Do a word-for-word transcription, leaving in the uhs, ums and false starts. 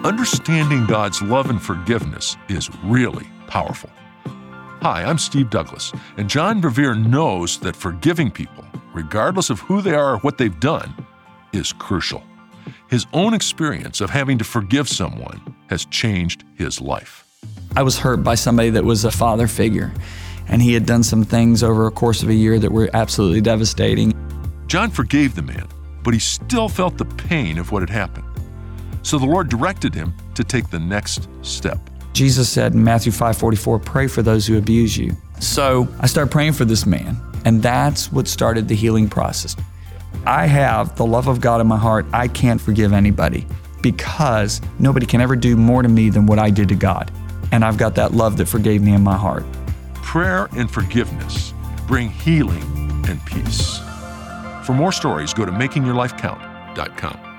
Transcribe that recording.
Understanding God's love and forgiveness is really powerful. Hi, I'm Steve Douglas, and John Bevere knows that forgiving people, regardless of who they are or what they've done, is crucial. His own experience of having to forgive someone has changed his life. I was hurt by somebody that was a father figure, and he had done some things over a course of a year that were absolutely devastating. John forgave the man, but he still felt the pain of what had happened. So the Lord directed him to take the next step. Jesus said in Matthew five forty-four, pray for those who abuse you. So I started praying for this man, and that's what started the healing process. I have the love of God in my heart. I can't forgive anybody because nobody can ever do more to me than what I did to God. And I've got that love that forgave me in my heart. Prayer and forgiveness bring healing and peace. For more stories, go to making your life count dot com.